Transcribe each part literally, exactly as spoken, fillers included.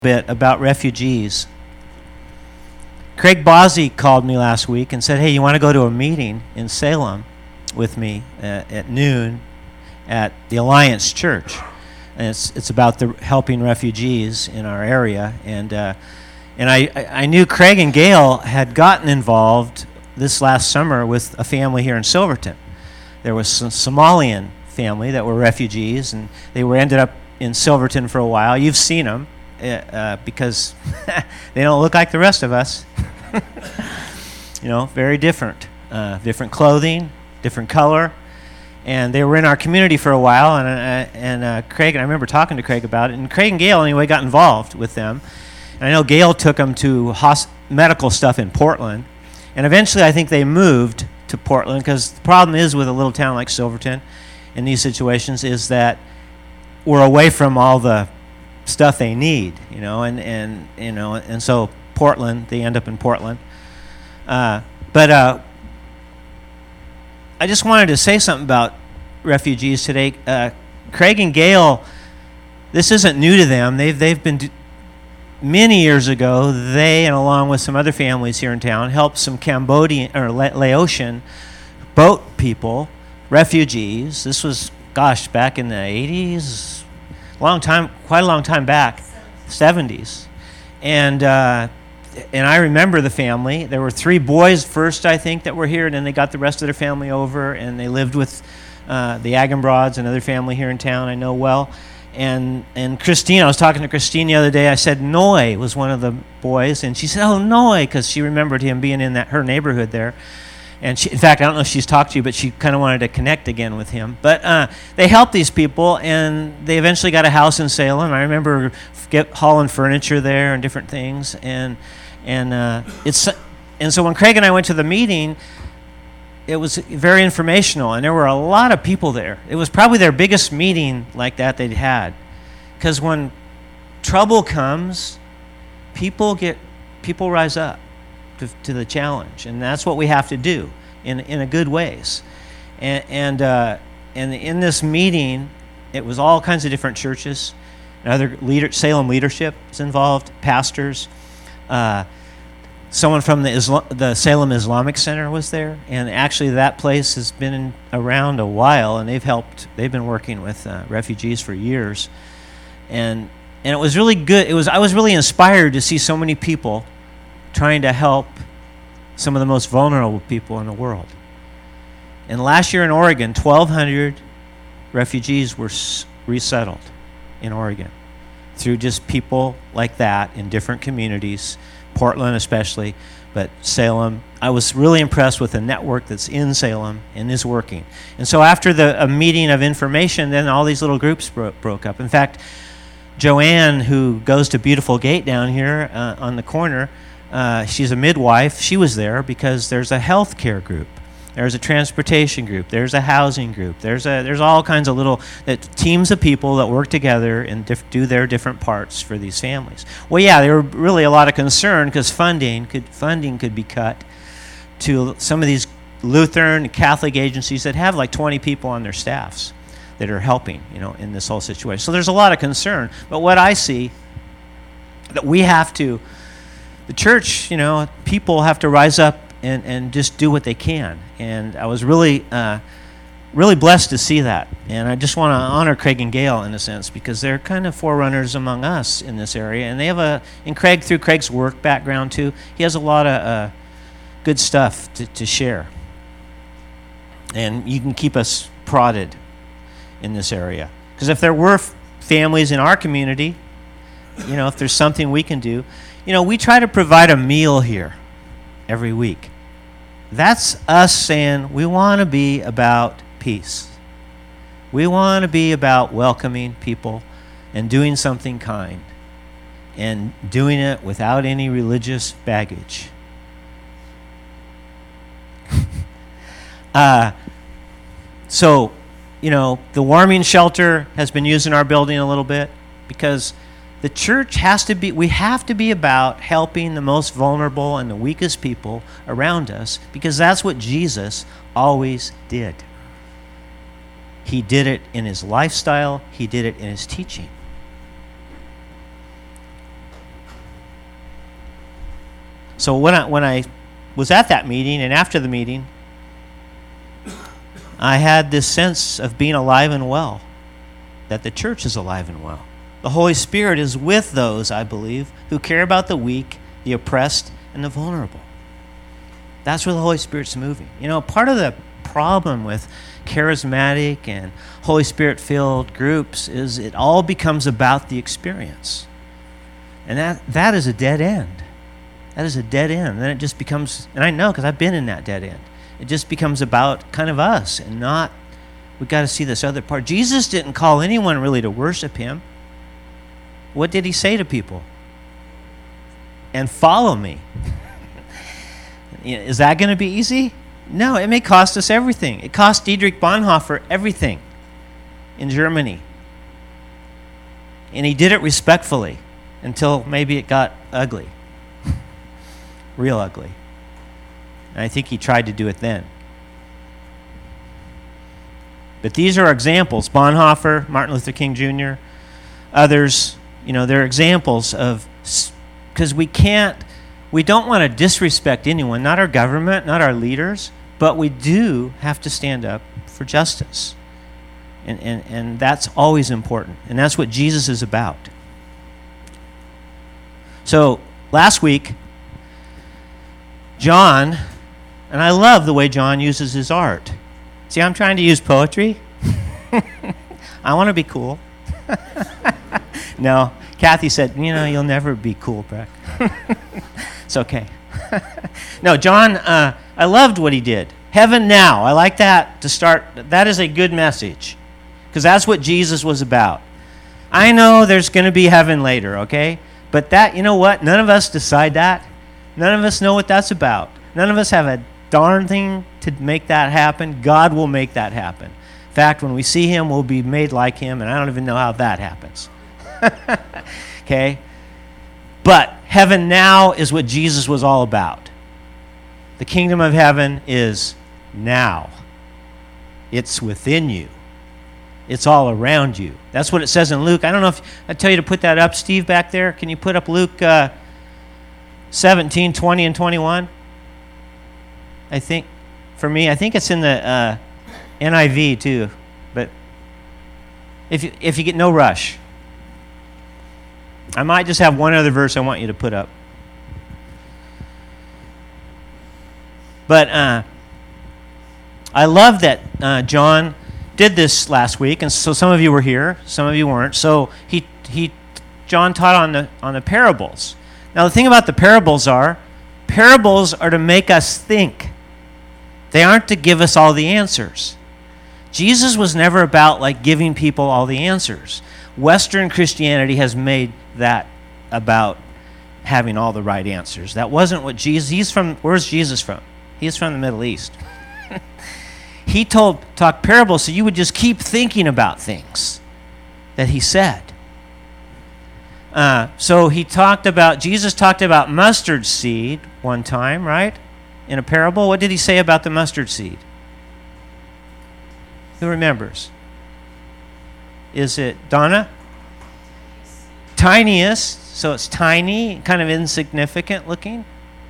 bit about refugees. Craig Bozzi called me last week and said, hey, you want to go to a meeting in Salem with me at, at noon at the Alliance Church? And it's it's about the helping refugees in our area. And uh, and I, I knew Craig and Gail had gotten involved this last summer with a family here in Silverton. There was some Somalian family that were refugees, and they were ended up in Silverton for a while. You've seen them. Uh, because they don't look like the rest of us. You know, very different. Uh, different clothing, different color. And they were in our community for a while, and uh, and uh, Craig, and I remember talking to Craig about it, and Craig and Gail, anyway, got involved with them. And I know Gail took them to hosp- medical stuff in Portland, and eventually I think they moved to Portland, because the problem is with a little town like Silverton in these situations is that we're away from all the stuff they need, you know, and, and you know, and so Portland, they end up in Portland. Uh, but uh, I just wanted to say something about refugees today. Uh, Craig and Gail, this isn't new to them. They've they've been d- many years ago. They, and along with some other families here in town, helped some Cambodian or La- Laotian boat people, refugees. This was, gosh, back in the eighties. Long time, quite a long time back, seventies, and uh, and I remember the family. There were three boys first, I think, that were here, and then they got the rest of their family over, and they lived with uh, the Agenbrods, another family here in town I know well. And and Christine, I was talking to Christine the other day. I said Noy was one of the boys, and she said, "Oh, Noy," because she remembered him being in that her neighborhood there. And she, in fact, I don't know if she's talked to you, but she kind of wanted to connect again with him. But uh, they helped these people, and they eventually got a house in Salem. I remember get, hauling furniture there and different things. And and uh, it's and so when Craig and I went to the meeting, it was very informational, and there were a lot of people there. It was probably their biggest meeting like that they'd had, because when trouble comes, people get people rise up To, to the challenge, and that's what we have to do in in a good ways. And and uh, and in this meeting, it was all kinds of different churches, and other leader Salem leadership is involved, pastors. Uh, someone from the Islam, the Salem Islamic Center was there, and actually that place has been in, around a while, and they've helped. They've been working with uh, refugees for years, and and it was really good. It was I was really inspired to see so many people trying to help some of the most vulnerable people in the world. And last year in Oregon, twelve hundred refugees were s- resettled in Oregon through just people like that in different communities, Portland especially, but Salem. I was really impressed with the network that's in Salem and is working. And so after the a meeting of information, then all these little groups bro- broke up. In fact, Joanne, who goes to Beautiful Gate down here uh, on the corner, Uh, she's a midwife. She was there because there's a health care group, there's a transportation group, there's a housing group, there's a there's all kinds of little that teams of people that work together and dif- do their different parts for these families. Well, yeah, there were really a lot of concern because funding could funding could be cut to some of these Lutheran and Catholic agencies that have like twenty people on their staffs that are helping, you know, in this whole situation. So there's a lot of concern. But what I see that we have to. The church, you know, people have to rise up and, and just do what they can. And I was really, uh, really blessed to see that. And I just want to honor Craig and Gail in a sense, because they're kind of forerunners among us in this area. And they have a, and Craig, through Craig's work background too, he has a lot of uh, good stuff to, to share. And you can keep us prodded in this area. Because if there were f- families in our community, you know, if there's something we can do, you know, we try to provide a meal here every week. That's us saying we want to be about peace. We want to be about welcoming people and doing something kind and doing it without any religious baggage. uh, so, you know, the warming shelter has been used in our building a little bit because the church has to be, we have to be about helping the most vulnerable and the weakest people around us, because that's what Jesus always did. He did it in his lifestyle. He did it in his teaching. So when I, when I was at that meeting and after the meeting, I had this sense of being alive and well, that the church is alive and well. The Holy Spirit is with those, I believe, who care about the weak, the oppressed, and the vulnerable. That's where the Holy Spirit's moving. You know, part of the problem with charismatic and Holy Spirit-filled groups is it all becomes about the experience. And that that is a dead end. That is a dead end. Then it just becomes, and I know because I've been in that dead end, it just becomes about kind of us and not, we've got to see this other part. Jesus didn't call anyone really to worship him. What did he say to people? And follow me. Is that going to be easy? No, it may cost us everything. It cost Dietrich Bonhoeffer everything in Germany. And he did it respectfully until maybe it got ugly. Real ugly. And I think he tried to do it then. But these are examples. Bonhoeffer, Martin Luther King Junior, others, you know, they're examples of, because we can't, we don't want to disrespect anyone, not our government, not our leaders, but we do have to stand up for justice. And, and, and that's always important. And that's what Jesus is about. So last week, John, and I love the way John uses his art. See, I'm trying to use poetry. I want to be cool. No, Kathy said, you know, you'll never be cool, Breck. It's okay. No, John, uh, I loved what he did. Heaven now. I like that to start. That is a good message because that's what Jesus was about. I know there's going to be heaven later, okay? But that, you know what? None of us decide that. None of us know what that's about. None of us have a darn thing to make that happen. God will make that happen. In fact, when we see him, we'll be made like him, and I don't even know how that happens. Okay? But heaven now is what Jesus was all about. The kingdom of heaven is now. It's within you. It's all around you. That's what it says in Luke. I don't know if I tell you to put that up, Steve, back there. Can you put up Luke uh, seventeen, twenty, and twenty-one? I think, for me, I think it's in the uh, N I V too. But if you, if you get no rush, I might just have one other verse I want you to put up. But uh, I love that uh, John did this last week, and so some of you were here, some of you weren't. So he he John taught on the on the parables. Now the thing about the parables are, parables are to make us think. They aren't to give us all the answers. Jesus was never about like giving people all the answers. Western Christianity has made that about having all the right answers. That wasn't what Jesus, he's from, where's Jesus from? He's from the Middle East. He told, talked parables so you would just keep thinking about things that he said. Uh, so he talked about, Jesus talked about mustard seed one time, right? In a parable. What did he say about the mustard seed? Who remembers? Is it Donna? Tiniest, so it's tiny, kind of insignificant looking.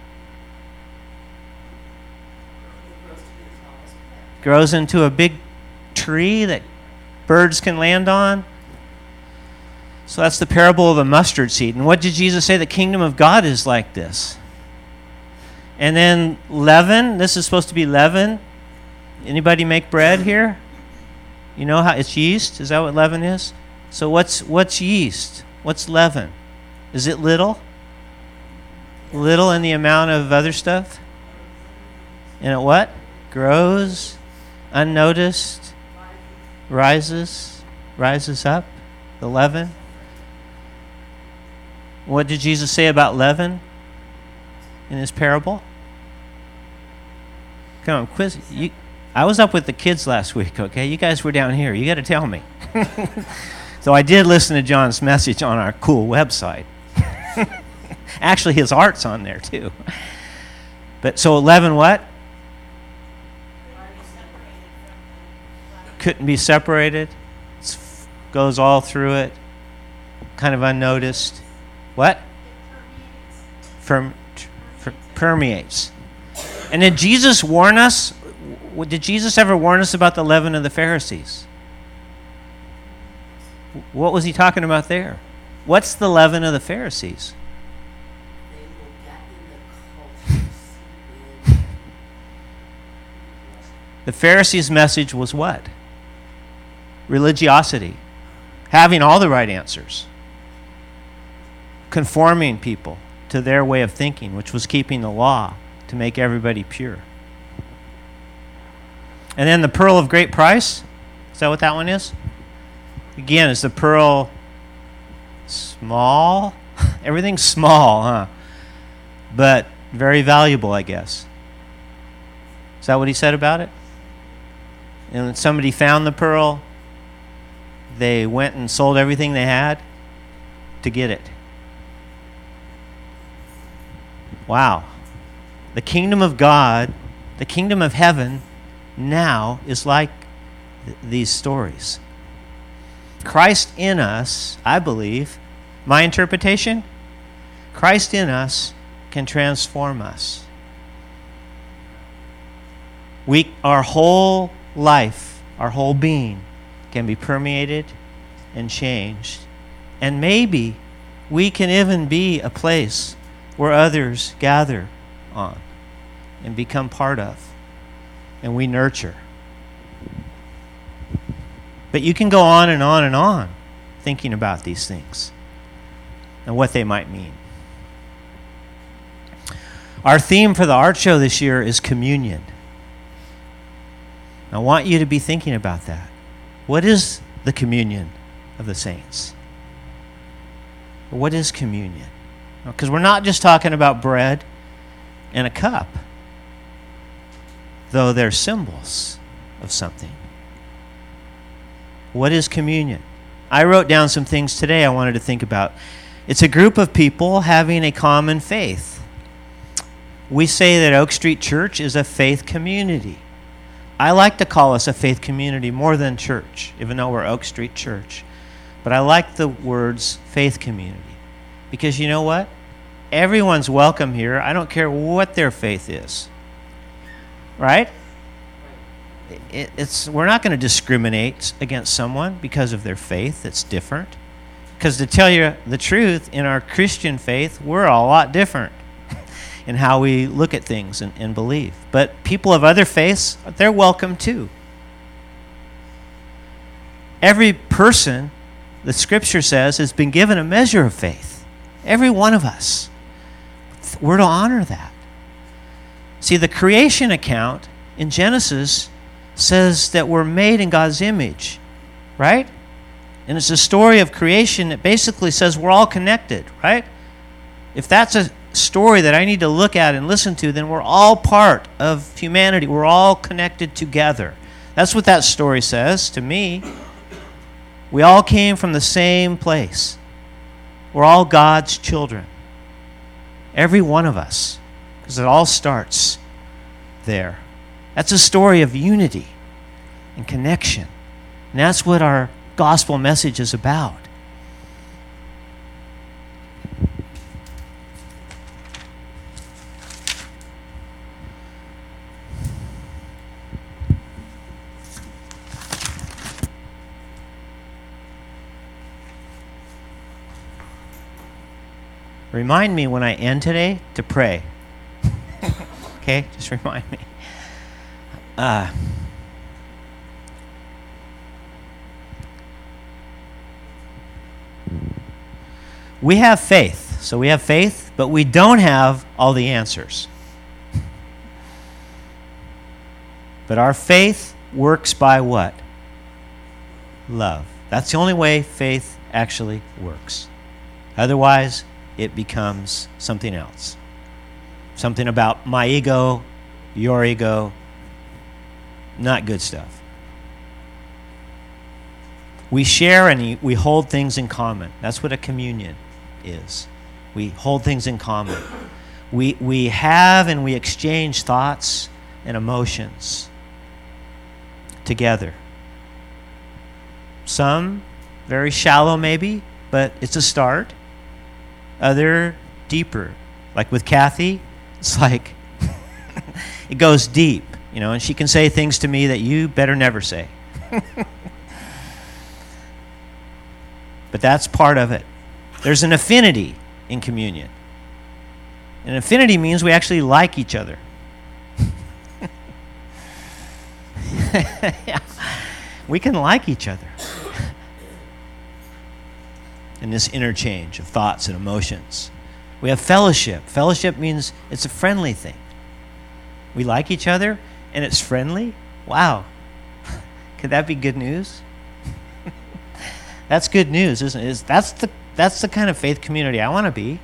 Grows into a big tree that birds can land on. So that's the parable of the mustard seed. And what did Jesus say? The kingdom of God is like this. And then leaven, this is supposed to be leaven. Anybody make bread here? You know how it's yeast? Is that what leaven is? So what's what's yeast? What's leaven? Is it little? Little in the amount of other stuff? And it what? Grows, unnoticed, rises, rises up, the leaven. What did Jesus say about leaven in his parable? Come on, quiz. You, I was up with the kids last week, okay? You guys were down here. You got to tell me. So I did listen to John's message on our cool website. Actually, his art's on there too. But so leaven what? Couldn't be separated. It goes all through it. Kind of unnoticed. What? From, permeates. And did Jesus warn us? Did Jesus ever warn us about the leaven of the Pharisees? What was he talking about there? What's the leaven of the Pharisees? They will get in the culture. The Pharisees' message was what? Religiosity. Having all the right answers. Conforming people to their way of thinking, which was keeping the law to make everybody pure. And then the pearl of great price. Is that what that one is? Again, is the pearl small? Everything's small, huh? But very valuable, I guess. Is that what he said about it? And when somebody found the pearl, they went and sold everything they had to get it. Wow. The kingdom of God, the kingdom of heaven, now is like th- these stories. Christ in us, I believe, my interpretation, Christ in us can transform us. We, our whole life, our whole being can be permeated and changed. And maybe we can even be a place where others gather on and become part of, and we nurture. But you can go on and on and on thinking about these things and what they might mean. Our theme for the art show this year is communion. I want you to be thinking about that. What is the communion of the saints? What is communion? Because we're not just talking about bread and a cup, though they're symbols of something. What is communion? I wrote down some things today I wanted to think about. It's a group of people having a common faith. We say that Oak Street Church is a faith community. I like to call us a faith community more than church, even though we're Oak Street Church. But I like the words faith community. Because you know what? Everyone's welcome here. I don't care what their faith is. Right? It, it's we're not going to discriminate against someone because of their faith that's different. Because to tell you the truth, in our Christian faith, we're a lot different in how we look at things and, and believe. But people of other faiths, they're welcome too. Every person, the Scripture says, has been given a measure of faith. Every one of us. We're to honor that. See, the creation account in Genesis says that we're made in God's image, right? And it's a story of creation that basically says we're all connected, right? If that's a story that I need to look at and listen to, then we're all part of humanity. We're all connected together. That's what that story says to me. We all came from the same place. We're all God's children. Every one of us. Because it all starts there. That's a story of unity and connection. And that's what our gospel message is about. Remind me when I end today to pray. Okay? Just remind me. Uh, we have faith. So we have faith, but we don't have all the answers. But our faith works by what? Love. That's the only way faith actually works. Otherwise, it becomes something else. Something about my ego, your ego, not good stuff. We share and we hold things in common. That's what a communion is. We hold things in common. We, we have and we exchange thoughts and emotions together. Some very shallow maybe, but it's a start. Other deeper. Like with Kathy, It's like, it goes deep, you know, and she can say things to me that you better never say. But that's part of it. There's an affinity in communion. And affinity means we actually like each other. Yeah. We can like each other. In this interchange of thoughts and emotions. We have fellowship. Fellowship means it's a friendly thing. We like each other and it's friendly? Wow. Could that be good news? That's good news, isn't it? That's the, that's the kind of faith community I want to be.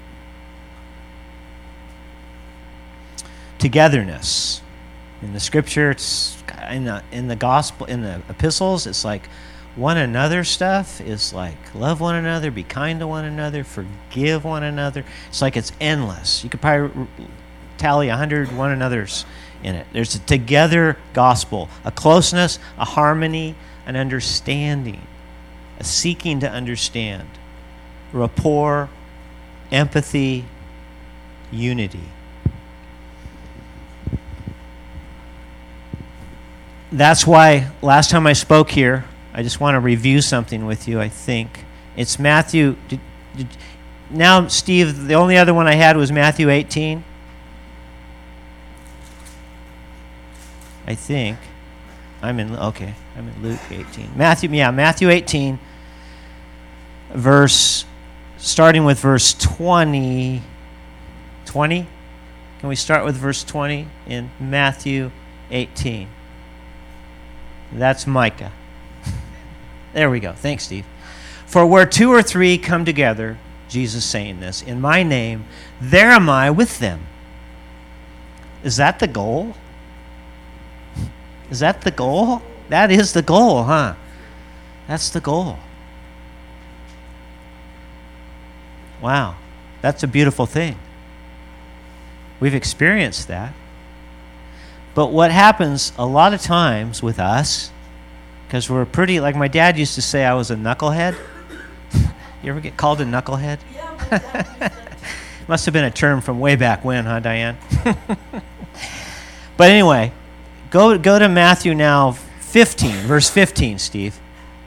Togetherness. In the scripture, it's in the, in the gospel, in the epistles, it's like one another stuff is like love one another, be kind to one another, forgive one another. It's like it's endless. You could probably r- tally a hundred one another's in it. There's a together gospel, a closeness, a harmony, an understanding, a seeking to understand, rapport, empathy, unity. That's why last time I spoke here, I just want to review something with you, I think. It's Matthew. Did, did, now, Steve, the only other one I had was Matthew eighteen. I think. I'm in, okay, I'm in Luke eighteen. Matthew, yeah, Matthew eighteen, verse, starting with verse twenty. twenty? Can we start with verse twenty in Matthew eighteen? That's Micah. There we go. Thanks, Steve. For where two or three come together, Jesus saying this, in my name, there am I with them. Is that the goal? Is that the goal? That is the goal, huh? That's the goal. Wow. That's a beautiful thing. We've experienced that. But what happens a lot of times with us, because we're pretty, like my dad used to say I was a knucklehead. You ever get called a knucklehead? Yeah, Must have been a term from way back when, huh, Diane? But anyway, go go to Matthew now, fifteen, verse fifteen, Steve.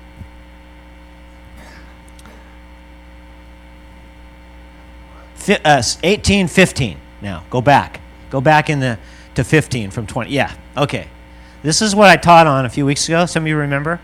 Fi- uh, eighteen, fifteen. Now, go back. Go back in the to fifteen from twenty. Yeah, okay. This is what I taught on a few weeks ago. Some of you remember.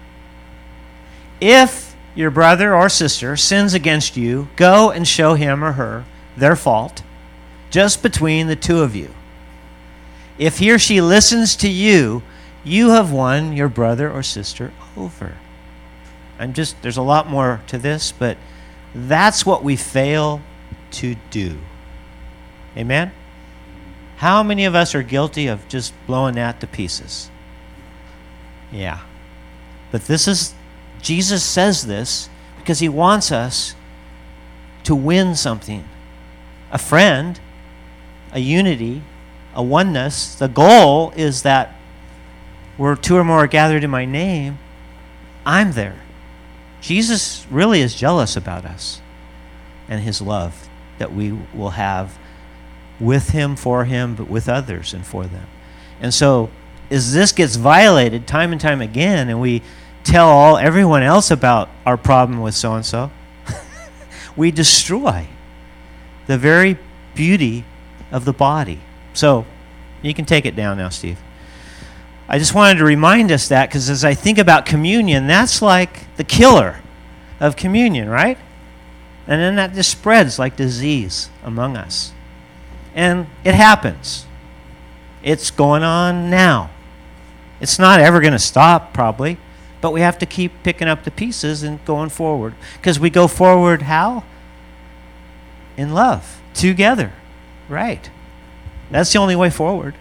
If your brother or sister sins against you, go and show him or her their fault, just between the two of you. If he or she listens to you, you have won your brother or sister over. I'm just, there's a lot more to this, but that's what we fail to do. Amen? How many of us are guilty of just blowing that to pieces? Yeah. But this is, Jesus says this because he wants us to win something. A friend, a unity, a oneness. The goal is that where two or more are gathered in my name, I'm there. Jesus really is jealous about us and his love that we will have with him, for him, but with others and for them. And so as this gets violated time and time again, and we tell all everyone else about our problem with so-and-so, we destroy the very beauty of the body. So you can take it down now, Steve. I just wanted to remind us that because as I think about communion, that's like the killer of communion, right? And then that just spreads like disease among us. And it happens. It's going on now. It's not ever going to stop, probably, but we have to keep picking up the pieces and going forward. Because we go forward how? In love, together, right? That's the only way forward.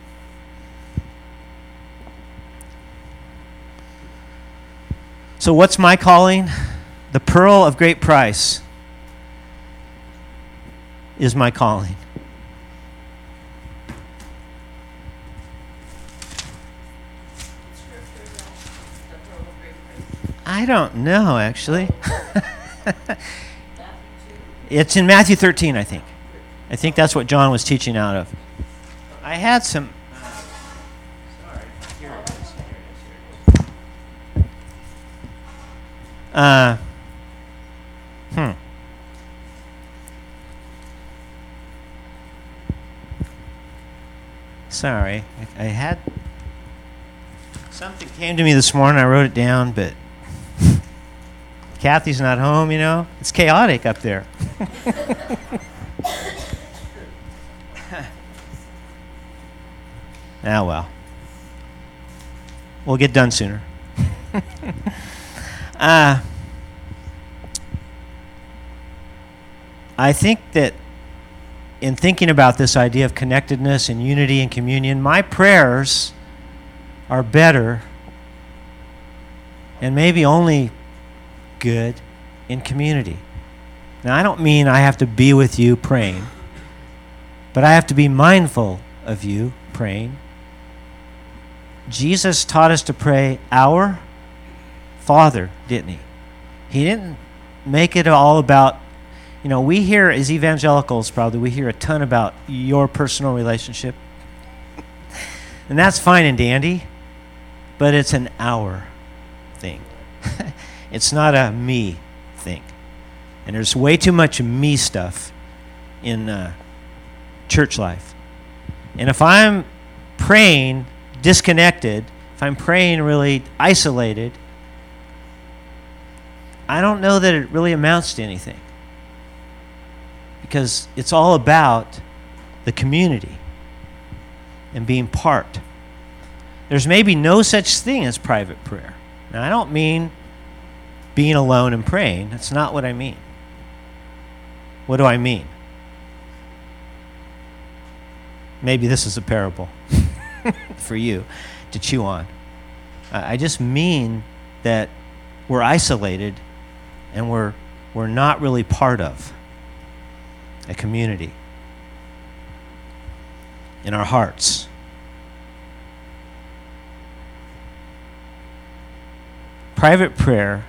So what's my calling? The pearl of great price is my calling. I don't know, actually. It's in Matthew thirteen, I think. I think that's what John was teaching out of. I had some. Sorry, here it is. Here it is. Here it is. Uh, hmm. Sorry, I, I had something came to me this morning. I wrote it down, but Kathy's not home. You know, it's chaotic up there. Ah, well. We'll get done sooner. uh, I think that in thinking about this idea of connectedness and unity and communion, my prayers are better and maybe only good in community. Now, I don't mean I have to be with you praying, but I have to be mindful of you praying. Jesus taught us to pray our Father, didn't he? He didn't make it all about, you know, we hear as evangelicals probably, we hear a ton about your personal relationship. And that's fine and dandy, but it's an our thing. It's not a me thing. And there's way too much me stuff in uh, church life. And if I'm praying disconnected, if I'm praying really isolated, I don't know that it really amounts to anything. Because it's all about the community and being part. There's maybe no such thing as private prayer. Now, I don't mean being alone and praying. That's not what I mean. What do I mean? Maybe this is a parable for you to chew on. Uh, I just mean that we're isolated and we're we're not really part of a community in our hearts. Private prayer,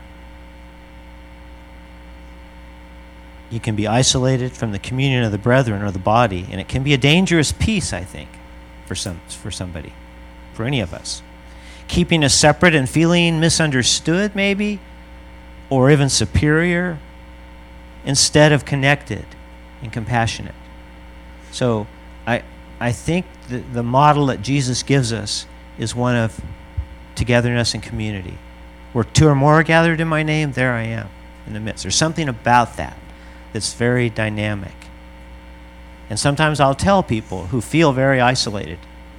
you can be isolated from the communion of the brethren or the body, and it can be a dangerous piece, I think, for some for somebody, for any of us. Keeping us separate and feeling misunderstood, maybe, or even superior, instead of connected and compassionate. So I I think the, the model that Jesus gives us is one of togetherness and community. Where two or more are gathered in my name, there I am in the midst. There's something about that that's very dynamic. And sometimes I'll tell people who feel very isolated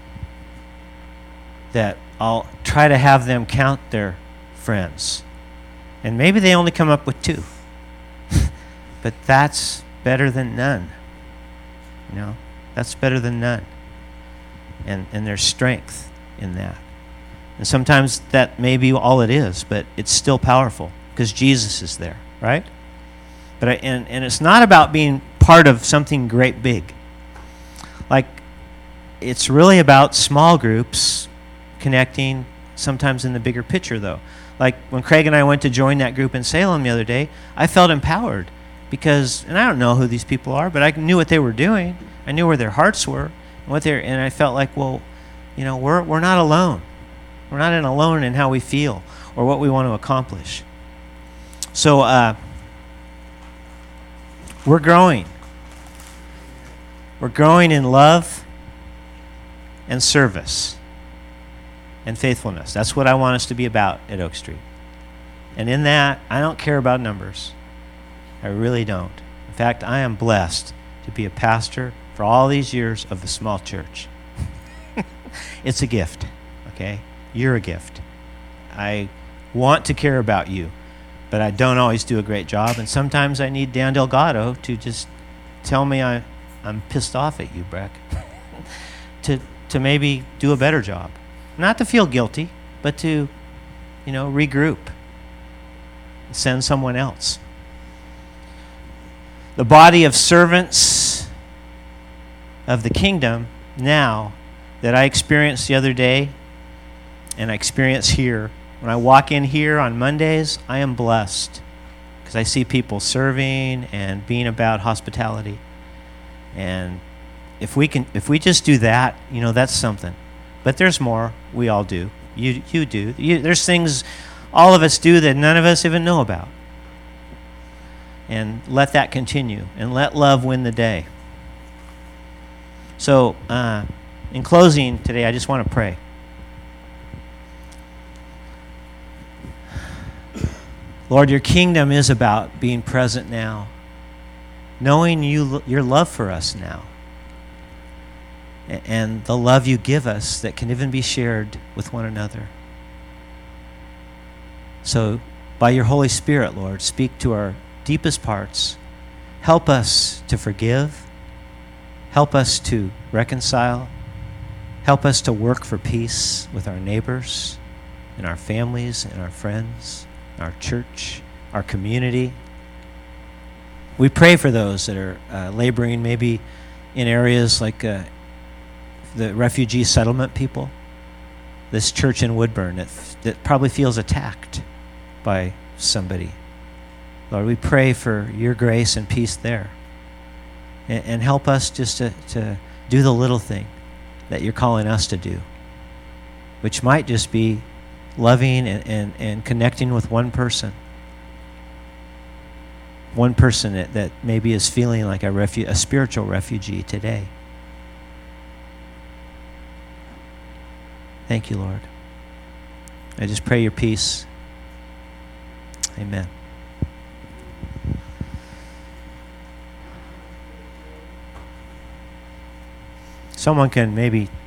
that I'll try to have them count their friends. And maybe they only come up with two. But that's better than none. You know, that's better than none. And and there's strength in that. And sometimes that may be all it is, but it's still powerful because Jesus is there, right? But I, and, and it's not about being part of something great big. Like, it's really about small groups connecting, sometimes in the bigger picture, though. Like, when Craig and I went to join that group in Salem the other day, I felt empowered because, and I don't know who these people are, but I knew what they were doing. I knew where their hearts were, and what they're, and I felt like, well, you know, we're we're not alone. We're not in alone in how we feel or what we want to accomplish. So uh, we're growing. We're growing in love and service and faithfulness. That's what I want us to be about at Oak Street. And in that, I don't care about numbers. I really don't. In fact, I am blessed to be a pastor for all these years of a small church. It's a gift, okay? You're a gift. I want to care about you, but I don't always do a great job. And sometimes I need Dan Delgado to just tell me I, I'm pissed off at you, Breck, to to maybe do a better job. Not to feel guilty, but to, you know, regroup, send someone else. The body of servants of the kingdom now that I experienced the other day, and I experience here. When I walk in here on Mondays, I am blessed because I see people serving and being about hospitality. And if we can, if we just do that, you know, that's something. But there's more. We all do. You you do. You, there's things all of us do that none of us even know about. And let that continue. And let love win the day. So, uh, in closing today, I just want to pray. Lord, your kingdom is about being present now, knowing you, your love for us now, and the love you give us that can even be shared with one another. So, by your Holy Spirit, Lord, speak to our deepest parts. Help us to forgive. Help us to reconcile. Help us to work for peace with our neighbors and our families and our friends, our church, our community. We pray for those that are uh, laboring maybe in areas like uh, the refugee settlement people, this church in Woodburn that, that probably feels attacked by somebody. Lord, we pray for your grace and peace there. And, and help us just to, to do the little thing that you're calling us to do, which might just be loving and, and, and connecting with one person. One person that, that maybe is feeling like a, refu- a spiritual refugee today. Thank you, Lord. I just pray your peace. Amen. Someone can maybe